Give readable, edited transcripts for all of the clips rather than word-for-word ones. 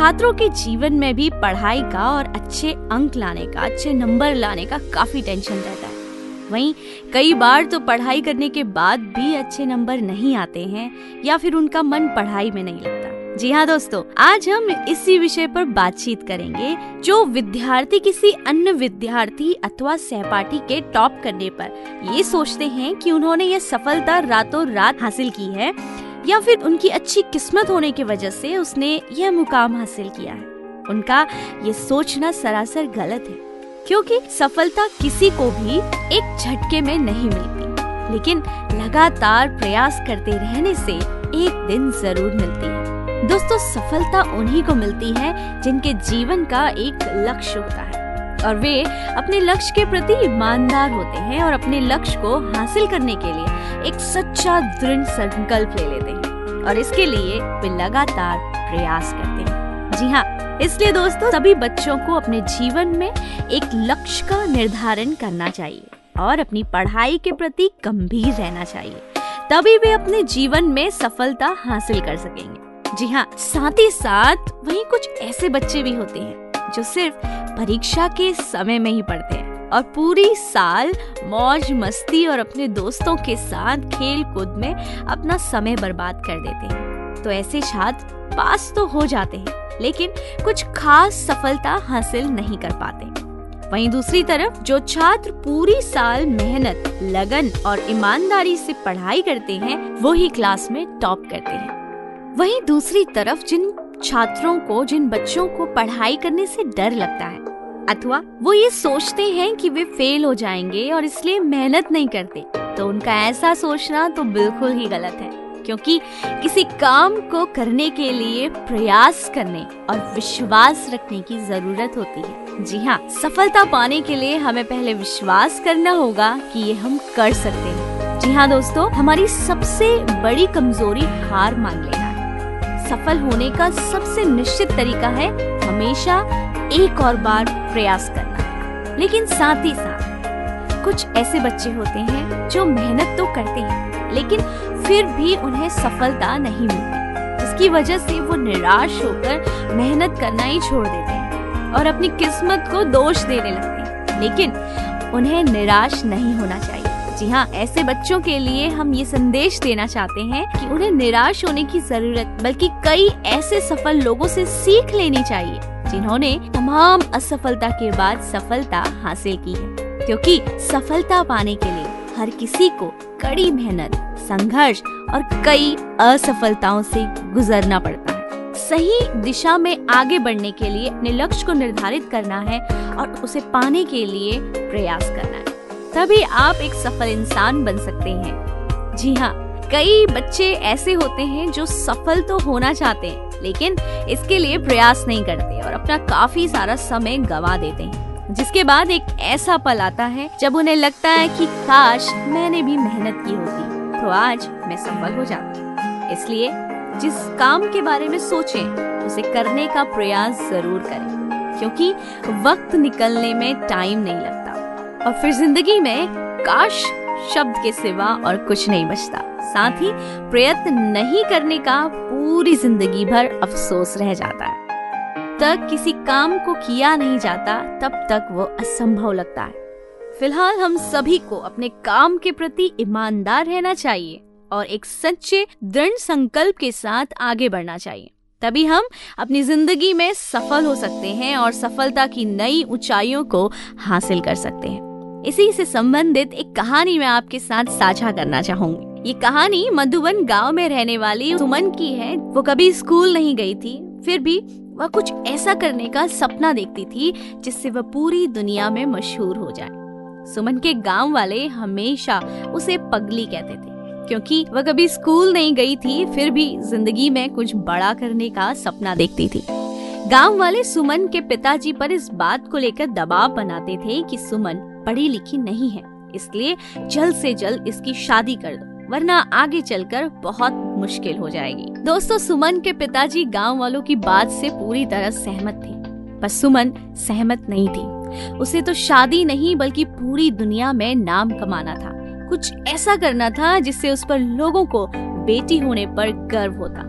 छात्रों के जीवन में भी पढ़ाई का और अच्छे अंक लाने का, अच्छे नंबर लाने का काफी टेंशन रहता है। वहीं कई बार तो पढ़ाई करने के बाद भी अच्छे नंबर नहीं आते हैं या फिर उनका मन पढ़ाई में नहीं लगता। जी हाँ दोस्तों, आज हम इसी विषय पर बातचीत करेंगे। जो विद्यार्थी किसी अन्य विद्यार्थी अथवा सहपाठी के टॉप करने पर ये सोचते हैं कि उन्होंने ये सफलता रातों रात हासिल की है या फिर उनकी अच्छी किस्मत होने की वजह से उसने यह मुकाम हासिल किया है, उनका ये सोचना सरासर गलत है। क्योंकि सफलता किसी को भी एक झटके में नहीं मिलती, लेकिन लगातार प्रयास करते रहने से एक दिन जरूर मिलती है। दोस्तों, सफलता उन्हीं को मिलती है जिनके जीवन का एक लक्ष्य होता है और वे अपने लक्ष्य के प्रति ईमानदार होते हैं और अपने लक्ष्य को हासिल करने के लिए एक सच्चा दृढ़ संकल्प ले लेते हैं और इसके लिए वे लगातार प्रयास करते हैं। जी हाँ, इसलिए दोस्तों सभी बच्चों को अपने जीवन में एक लक्ष्य का निर्धारण करना चाहिए और अपनी पढ़ाई के प्रति गंभीर रहना चाहिए, तभी वे अपने जीवन में सफलता हासिल कर सकेंगे। जी हाँ, साथ ही साथ वहीं कुछ ऐसे बच्चे भी होते हैं जो सिर्फ परीक्षा के समय में ही पढ़ते हैं और पूरी साल मौज मस्ती और अपने दोस्तों के साथ खेल कूद में अपना समय बर्बाद कर देते हैं। तो ऐसे छात्र पास तो हो जाते हैं लेकिन कुछ खास सफलता हासिल नहीं कर पाते। वहीं दूसरी तरफ जो छात्र पूरी साल मेहनत, लगन और ईमानदारी से पढ़ाई करते हैं वो ही क्लास में टॉप करते हैं। वहीं दूसरी तरफ जिन बच्चों को पढ़ाई करने से डर लगता है अथवा वो ये सोचते हैं कि वे फेल हो जाएंगे और इसलिए मेहनत नहीं करते, तो उनका ऐसा सोचना तो बिल्कुल ही गलत है। क्योंकि किसी काम को करने के लिए प्रयास करने और विश्वास रखने की जरूरत होती है। जी हाँ, सफलता पाने के लिए हमें पहले विश्वास करना होगा कि ये हम कर सकते हैं। जी हाँ दोस्तों, हमारी सबसे बड़ी कमजोरी हार मान लेना है। सफल होने का सबसे निश्चित तरीका है हमेशा एक और बार प्रयास करना। लेकिन साथ ही साथ कुछ ऐसे बच्चे होते हैं जो मेहनत तो करते हैं लेकिन फिर भी उन्हें सफलता नहीं मिलती, जिसकी वजह से वो निराश होकर मेहनत करना ही छोड़ देते हैं और अपनी किस्मत को दोष देने लगते हैं। लेकिन उन्हें निराश नहीं होना चाहिए। जी हाँ, ऐसे बच्चों के लिए हम ये संदेश देना चाहते हैं कि उन्हें निराश होने की जरूरत, बल्कि कई ऐसे सफल लोगों से सीख लेनी चाहिए जिन्होंने तमाम असफलता के बाद सफलता हासिल की है। क्योंकि सफलता पाने के लिए हर किसी को कड़ी मेहनत, संघर्ष और कई असफलताओं से गुजरना पड़ता है। सही दिशा में आगे बढ़ने के लिए अपने लक्ष्य को निर्धारित करना है और उसे पाने के लिए प्रयास करना है, तभी आप एक सफल इंसान बन सकते हैं। जी हाँ, कई बच्चे ऐसे होते हैं जो सफल तो होना चाहते हैं लेकिन इसके लिए प्रयास नहीं करते और अपना काफी सारा समय गंवा देते हैं, जिसके बाद एक ऐसा पल आता है जब उन्हें लगता है कि काश मैंने भी मेहनत की होती तो आज मैं सफल हो जाता। इसलिए जिस काम के बारे में सोचें उसे करने का प्रयास जरूर करें, क्योंकि वक्त निकलने में टाइम नहीं लगता और फिर जिंदगी में काश शब्द के सिवा और कुछ नहीं बचता। साथ ही प्रयत्न नहीं करने का पूरी जिंदगी भर अफसोस रह जाता है। तक किसी काम को किया नहीं जाता तब तक वो असंभव लगता है। फिलहाल हम सभी को अपने काम के प्रति ईमानदार रहना चाहिए और एक सच्चे दृढ़ संकल्प के साथ आगे बढ़ना चाहिए, तभी हम अपनी जिंदगी में सफल हो सकते हैं और सफलता की नई ऊंचाइयों को हासिल कर सकते हैं। इसी से संबंधित एक कहानी मैं आपके साथ साझा करना चाहूंगी। ये कहानी मधुबन गांव में रहने वाली सुमन की है। वो कभी स्कूल नहीं गई थी, फिर भी वह कुछ ऐसा करने का सपना देखती थी जिससे वह पूरी दुनिया में मशहूर हो जाए। सुमन के गांव वाले हमेशा उसे पगली कहते थे, क्योंकि वह कभी स्कूल नहीं गई थी, फिर भी जिंदगी में कुछ बड़ा करने का सपना देखती थी। गांव वाले सुमन के पिताजी पर इस बात को लेकर दबाव बनाते थे कि सुमन पढ़ी लिखी नहीं है, इसलिए जल्द से जल्द इसकी शादी कर दो, वरना आगे चलकर बहुत मुश्किल हो जाएगी। दोस्तों, सुमन के पिताजी गांव वालों की बात से पूरी तरह सहमत थे, पर सुमन सहमत नहीं थी। उसे तो शादी नहीं बल्कि पूरी दुनिया में नाम कमाना था, कुछ ऐसा करना था जिससे उस पर लोगों को बेटी होने पर गर्व होता।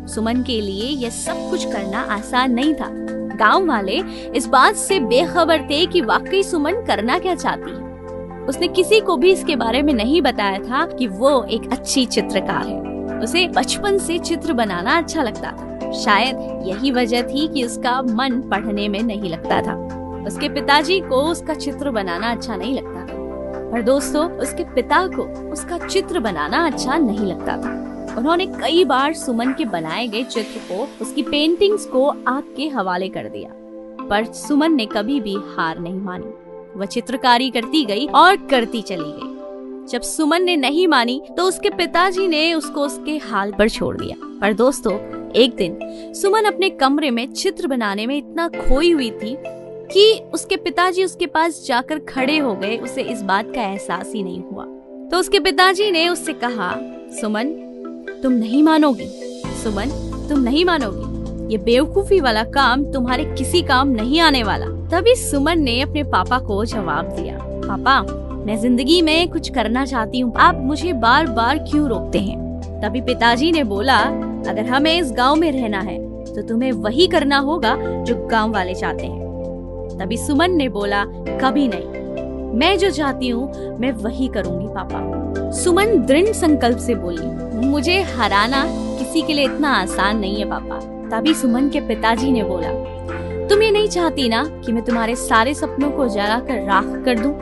सुमन के लिए यह सब कुछ करना आसान नहीं था। गांव वाले इस बात से बेखबर थे कि वाकई सुमन करना क्या चाहती है। उसने किसी को भी इसके बारे में नहीं बताया था कि वो एक अच्छी चित्रकार है। उसे बचपन से चित्र बनाना अच्छा लगता था। शायद यही वजह थी कि उसका मन पढ़ने में नहीं लगता था। उसके पिताजी को उसका चित्र बनाना अच्छा नहीं लगता था, पर दोस्तों उसके पिता को उसका चित्र बनाना अच्छा नहीं लगता था। उन्होंने कई बार सुमन के बनाए गए चित्र को, उसकी पेंटिंग्स को आग के हवाले कर दिया, पर सुमन ने कभी भी हार नहीं मानी। वह चित्रकारी करती गई और करती चली गई। जब सुमन ने नहीं मानी तो उसके पिताजी ने उसको उसके हाल पर छोड़ दिया। पर दोस्तों एक दिन सुमन अपने कमरे में चित्र बनाने में इतना खोई हुई थी कि उसके पिताजी उसके पास जाकर खड़े हो गए। उसे इस बात का एहसास ही नहीं हुआ। तो उसके पिताजी ने उससे कहा, सुमन तुम नहीं मानोगी, सुमन तुम नहीं मानोगी, ये बेवकूफी वाला काम तुम्हारे किसी काम नहीं आने वाला। तभी सुमन ने अपने पापा को जवाब दिया, पापा मैं जिंदगी में कुछ करना चाहती हूँ, आप मुझे बार बार क्यों रोकते हैं। तभी पिताजी ने बोला, अगर हमें इस गांव में रहना है तो तुम्हें वही करना होगा जो गांव वाले चाहते हैं। तभी सुमन ने बोला, कभी नहीं, मैं जो चाहती हूँ मैं वही करूँगी पापा। सुमन दृढ़ संकल्प से बोली, मुझे हराना किसी के लिए इतना आसान नहीं है पापा। तभी सुमन के पिताजी ने बोला, तुम ये नहीं चाहती ना कि मैं तुम्हारे सारे सपनों को जलाकर राख कर दूं?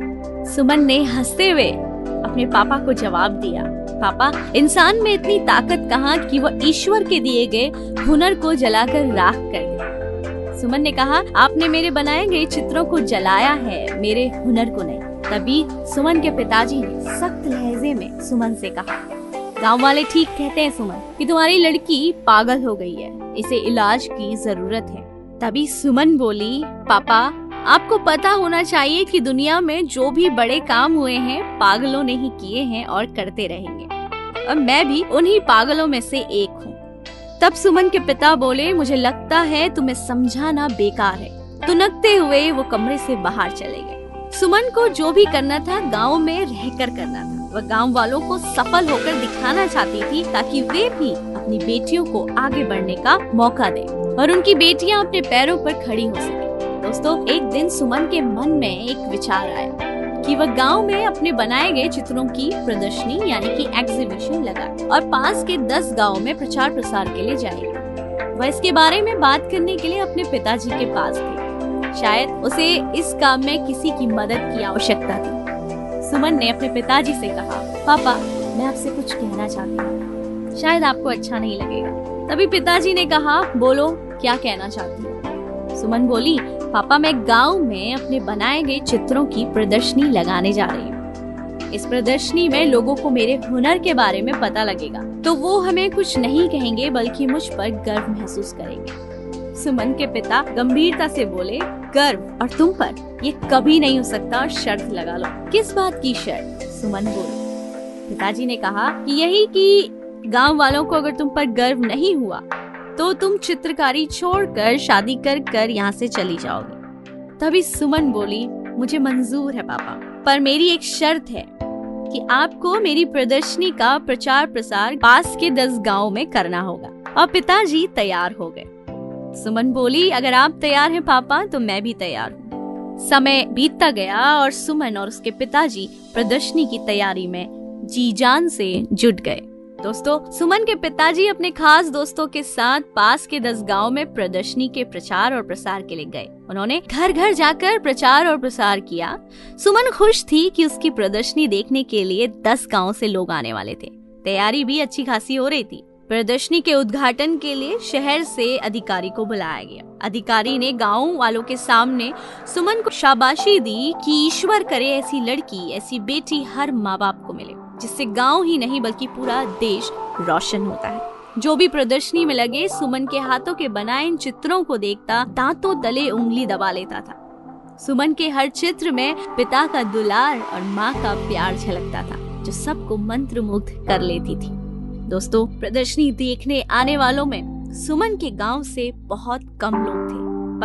सुमन ने हंसते हुए अपने पापा को जवाब दिया, पापा इंसान में इतनी ताकत कहाँ कि वह ईश्वर के दिए गए हुनर को जलाकर राख कर दे। सुमन ने कहा, आपने मेरे बनाए गए चित्रों को जलाया है, मेरे हुनर को नहीं। तभी सुमन के पिताजी ने सख्त लहजे में सुमन से कहा, गांव वाले ठीक कहते हैं सुमन कि तुम्हारी लड़की पागल हो गई है, इसे इलाज की जरूरत है। तभी सुमन बोली, पापा आपको पता होना चाहिए कि दुनिया में जो भी बड़े काम हुए हैं पागलों ने ही किए हैं और करते रहेंगे, और मैं भी उन्हीं पागलों में से एक हूँ। तब सुमन के पिता बोले, मुझे लगता है तुम्हें समझाना बेकार है। तुनकते हुए वो कमरे से बाहर चले गए। सुमन को जो भी करना था गांव में रहकर करना था। वह गांव वालों को सफल होकर दिखाना चाहती थी ताकि वे भी अपनी बेटियों को आगे बढ़ने का मौका दें और उनकी बेटियां अपने पैरों पर खड़ी हो सके। दोस्तों एक दिन सुमन के मन में एक विचार आया कि वह गांव में अपने बनाए गए चित्रों की प्रदर्शनी यानी कि एग्जीबिशन लगाए और पास के 10 गाँव में प्रचार प्रसार के लिए जाएगी। वह इसके बारे में बात करने के लिए अपने पिताजी के पास थी। शायद उसे इस काम में किसी की मदद की आवश्यकता थी। सुमन ने अपने पिताजी से कहा, पापा मैं आपसे कुछ कहना चाहती हूँ, शायद आपको अच्छा नहीं लगेगा। तभी पिताजी ने कहा, बोलो क्या कहना चाहती हो। सुमन बोली, पापा मैं गांव में अपने बनाए गए चित्रों की प्रदर्शनी लगाने जा रही हूँ। इस प्रदर्शनी में लोगों को मेरे हुनर के बारे में पता लगेगा तो वो हमें कुछ नहीं कहेंगे बल्कि मुझ पर गर्व महसूस करेंगे। सुमन के पिता गंभीरता से बोले, गर्व और तुम पर ये कभी नहीं हो सकता और शर्त लगा लो। किस बात की शर्त? सुमन बोली। पिताजी ने कहा कि यही कि गांव वालों को अगर तुम पर गर्व नहीं हुआ तो तुम चित्रकारी छोड़कर शादी कर यहाँ से चली जाओगी। तभी सुमन बोली, मुझे मंजूर है पापा, पर मेरी एक शर्त है कि आपको मेरी प्रदर्शनी का प्रचार प्रसार पास के 10 गाँव में करना होगा। और पिताजी तैयार हो गए। सुमन बोली, अगर आप तैयार हैं पापा तो मैं भी तैयार हूँ। समय बीतता गया और सुमन और उसके पिताजी प्रदर्शनी की तैयारी में जी जान से जुट गए। दोस्तों सुमन के पिताजी अपने खास दोस्तों के साथ पास के 10 गांव में प्रदर्शनी के प्रचार और प्रसार के लिए गए। उन्होंने घर घर जाकर प्रचार और प्रसार किया। सुमन खुश थी कि उसकी प्रदर्शनी देखने के लिए 10 गांव से लोग आने वाले थे। तैयारी भी अच्छी खासी हो रही थी। प्रदर्शनी के उद्घाटन के लिए शहर से अधिकारी को बुलाया गया। अधिकारी ने गांव वालों के सामने सुमन को शाबाशी दी कि ईश्वर करे ऐसी लड़की, ऐसी बेटी हर माँ बाप को मिले, जिससे गांव ही नहीं बल्कि पूरा देश रोशन होता है। जो भी प्रदर्शनी में लगे सुमन के हाथों के बनाए इन चित्रों को देखता दांतों तले उंगली दबा लेता था। सुमन के हर चित्र में पिता का दुलार और माँ का प्यार झलकता था, जो सबको मंत्रमुग्ध कर लेती थी। दोस्तों प्रदर्शनी देखने आने वालों में सुमन के गांव से बहुत कम लोग थे,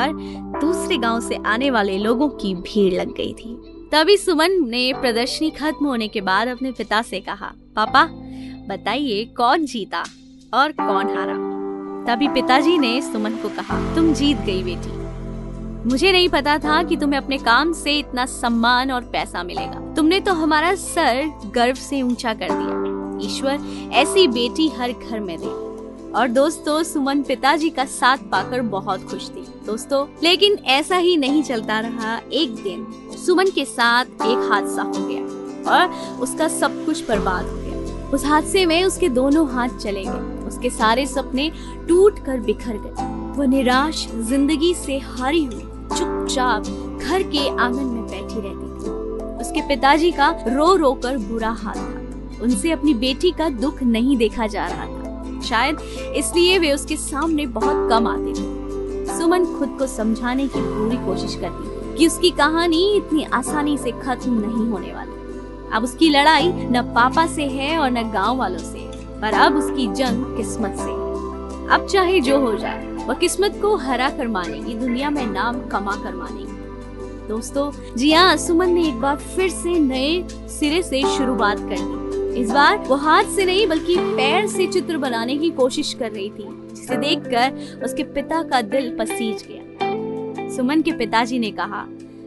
पर दूसरे गांव से आने वाले लोगों की भीड़ लग गई थी। तभी सुमन ने प्रदर्शनी खत्म होने के बाद अपने पिता से कहा, पापा बताइए कौन जीता और कौन हारा। तभी पिताजी ने सुमन को कहा, तुम जीत गई बेटी। मुझे नहीं पता था कि तुम्हें अपने काम से इतना सम्मान और पैसा मिलेगा। तुमने तो हमारा सर गर्व से ऊंचा कर दिया। ईश्वर ऐसी बेटी हर घर में दे। और दोस्तों, सुमन पिताजी का साथ पाकर बहुत खुश थी। दोस्तों, लेकिन ऐसा ही नहीं चलता रहा। एक दिन सुमन के साथ एक हादसा हो गया और उसका सब कुछ बर्बाद हो गया। उस हादसे में उसके दोनों हाथ चले गए। उसके सारे सपने टूट कर बिखर गए। वो निराश, जिंदगी से हारी हुई, चुपचाप घर के आंगन में बैठी रहती थी। उसके पिताजी का रो रो कर बुरा हाल था। उनसे अपनी बेटी का दुख नहीं देखा जा रहा था। शायद इसलिए वे उसके सामने बहुत कम आते थे। सुमन खुद को समझाने की पूरी कोशिश करती कि उसकी कहानी इतनी आसानी से खत्म नहीं होने वाली। अब उसकी लड़ाई न पापा से है और न गांव वालों से, पर अब उसकी जंग किस्मत से। अब चाहे जो हो जाए, वह किस्मत को हरा कर मानेगी, दुनिया में नाम कमा कर मानेगी। दोस्तों, जी हाँ, सुमन ने एक बार फिर से नए सिरे से शुरुआत कर दी। इस बार वो हाथ से नहीं बल्कि पैर से चित्र बनाने की कोशिश कर रही थी, जिसे देखकर उसके पिता का दिल पसीज गया। सुमन के पिताजी ने कहा,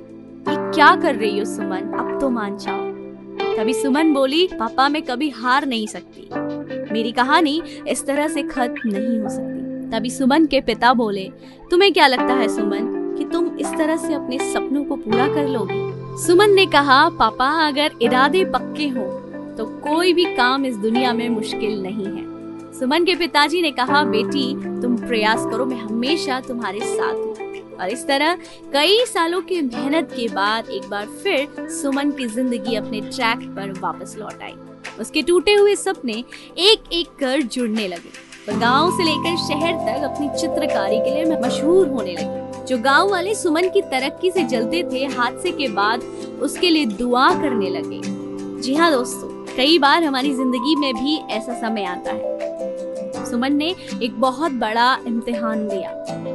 ये क्या कर रही हो सुमन, अब तो मान जाओ। तभी सुमन बोली, पापा मैं कभी हार नहीं सकती। मेरी कहानी इस तरह से खत्म नहीं हो सकती। तभी सुमन के पिता बोले, तुम्हें क्या लगता है सुमन कि तुम इस तरह से अपने सपनों को पूरा कर लोगी? सुमन ने कहा, पापा अगर इरादे पक्के हों तो कोई भी काम इस दुनिया में मुश्किल नहीं है। सुमन के पिताजी ने कहा, बेटी तुम प्रयास करो, मैं हमेशा तुम्हारे साथ हूँ। और इस तरह कई सालों की मेहनत के बाद एक बार फिर सुमन की जिंदगी अपने ट्रैक पर वापस लौट आई। उसके टूटे हुए सपने एक एक कर जुड़ने लगे। वह गांव से लेकर शहर तक अपनी चित्रकारी के लिए मशहूर होने लगी। जो गांव वाले सुमन की तरक्की से जलते थे, हादसे के बाद उसके लिए दुआ करने लगे। जी हाँ दोस्तों, कई बार हमारी जिंदगी में भी ऐसा समय आता है। सुमन ने एक बहुत बड़ा इम्तिहान दिया।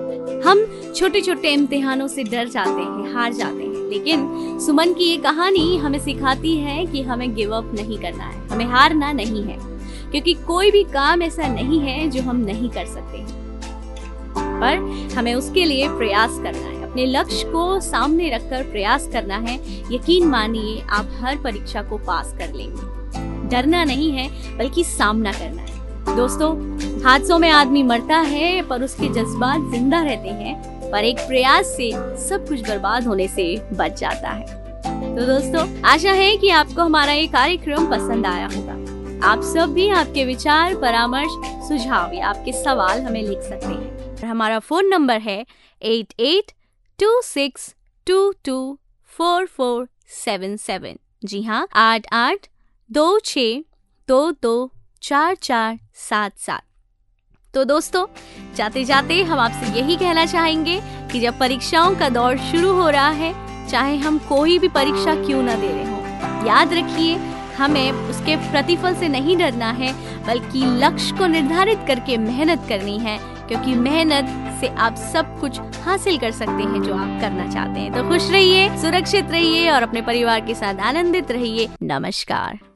हम छोटे छोटे इम्तिहानों से डर जाते हैं, हार जाते हैं, लेकिन सुमन की ये कहानी हमें सिखाती है कि हमें गिव अप नहीं करना है, हमें हारना नहीं है, क्योंकि कोई भी काम ऐसा नहीं है जो हम नहीं कर सकते, पर हमें उसके लिए प्रयास करना है। अपने लक्ष्य को सामने रखकर प्रयास करना है। यकीन मानिए आप हर परीक्षा को पास कर लेंगे। डरना नहीं है बल्कि सामना करना है। दोस्तों, हादसों में आदमी मरता है पर उसके जज्बात जिंदा रहते हैं, पर एक प्रयास से सब कुछ बर्बाद होने से बच जाता है। तो दोस्तों, आशा है कि आपको हमारा ये कार्यक्रम पसंद आया होगा। आप सब भी आपके विचार, परामर्श, सुझाव या आपके सवाल हमें लिख सकते हैं। हमारा फोन नंबर है 8826224477। जी हाँ, 8826224477। तो दोस्तों, जाते जाते हम आपसे यही कहना चाहेंगे कि जब परीक्षाओं का दौर शुरू हो रहा है, चाहे हम कोई भी परीक्षा क्यों न दे रहे हों, याद रखिए हमें उसके प्रतिफल से नहीं डरना है, बल्कि लक्ष्य को निर्धारित करके मेहनत करनी है, क्योंकि मेहनत से आप सब कुछ हासिल कर सकते हैं जो आप करना चाहते हैं। तो खुश रहिए, सुरक्षित रहिए और अपने परिवार के साथ आनंदित रहिए। नमस्कार।